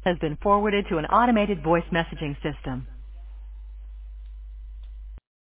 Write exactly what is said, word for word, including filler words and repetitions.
has been forwarded to an automated voice messaging system.